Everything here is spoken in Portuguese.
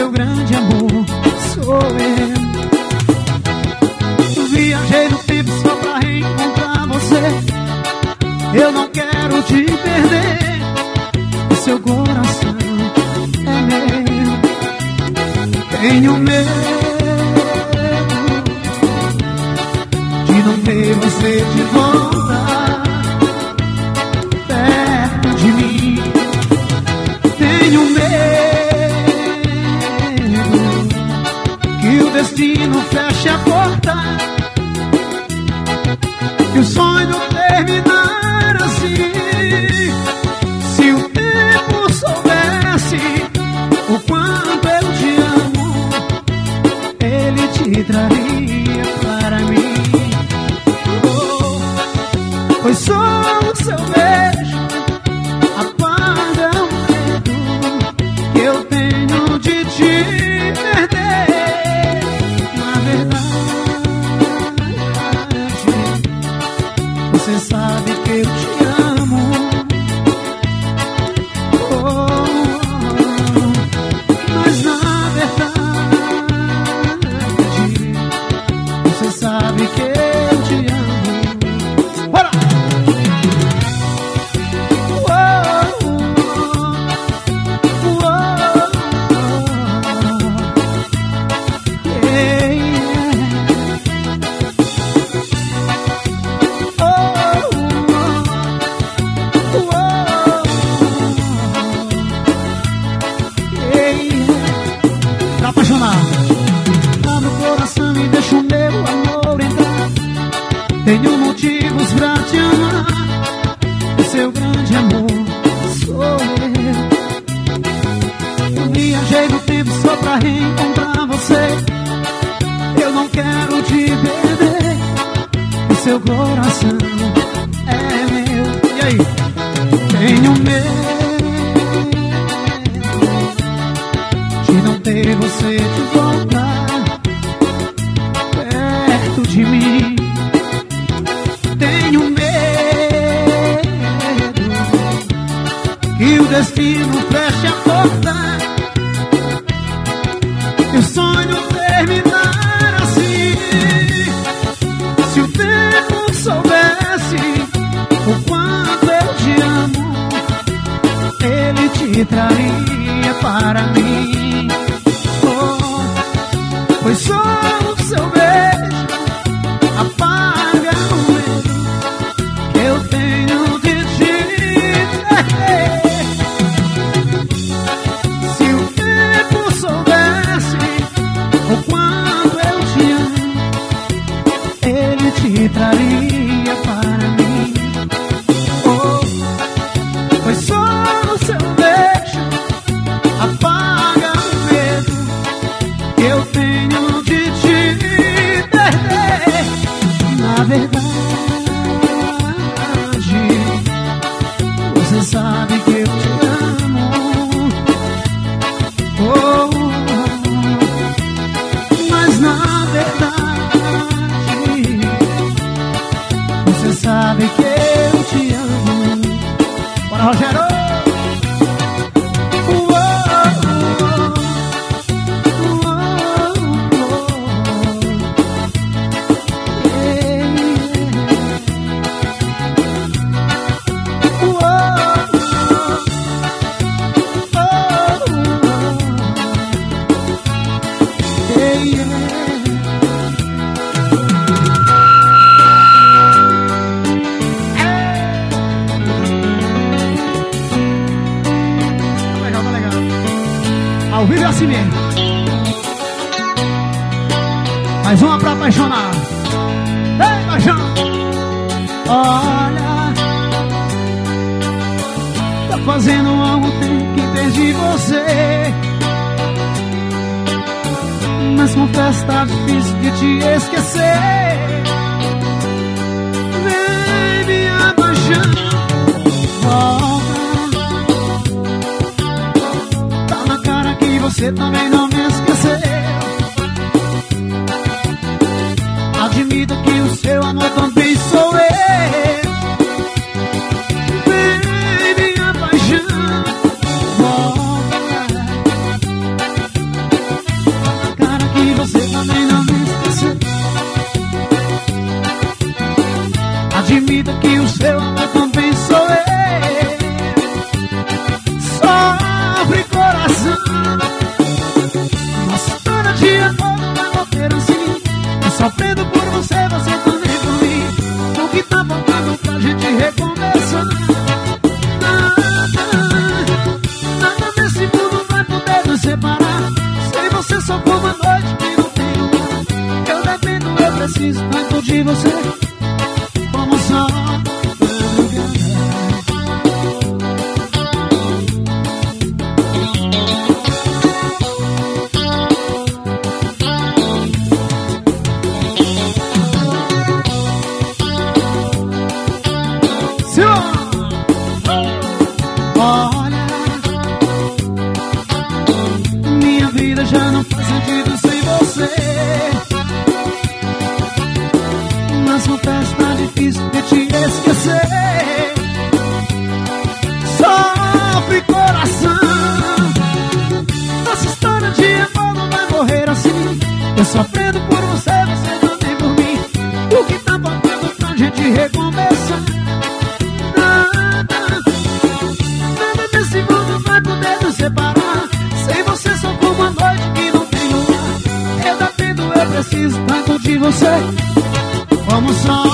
seu grande amor sou eu. Viajei no tempo só pra reencontrar você. Eu não quero te perder. O seu coração é meu. Tenho medo de não ter você de volta perto de mim. Tenho medo que o destino feche a porta e o sonho terminar assim. Se o tempo soubesse o quanto eu te amo, ele te traria para mim. Pois só o seu beijo apaga o medo que eu tenho de te perder. Na verdade, você sabe que eu te amo. Mas na verdade, você sabe que eu te amo. Bora! Tá apaixonado? Abre o coração e deixa o meu amor entrar. Tenho motivos pra te amar. O seu grande amor sou eu. Viajei no tempo só pra reencontrar você. Eu não quero te perder. O seu coração é meu. E aí? Tenho medo de não ter você de volta perto de mim. Tenho medo que o destino feche a porta e o sonho terminar assim. Se o tempo soubesse o quanto eu te amo, ele te traria para mim. Pois só o seu beijo apaga o medo que eu tenho de te perder. Se o tempo soubesse o quanto eu te amo, ele te traria para mim. Pois só o seu beijo apaga o medo que eu tenho de te perder. Na verdade, você sabe que eu te amo. Mas na verdade, você sabe que eu te amo. Bora, Rogério! Ao vivo é assim mesmo. Mais uma pra apaixonar. Ei, paixão! Olha, tá fazendo algum tempo que perdi você, mas confesso, tá difícil de te esquecer. Vem, minha paixão, volta. Tá na cara que você também não me esqueceu. Admita que o seu amor também sou eu. Vem, minha paixão, volta. separar. Sem você só por uma noite que não tem lugar. Eu dependo, eu preciso tanto de você, como só olha, minha vida já não faz sentido sem você. Mas confesso, tá difícil de te esquecer. Sofre coração, nossa história de amor não vai morrer assim. Eu sofrendo por você, você também por mim. O que tá faltando pra gente recomeçar? Separar. Sem você só por uma noite que não tem lugar. Eu dependo, eu preciso tanto de você, como só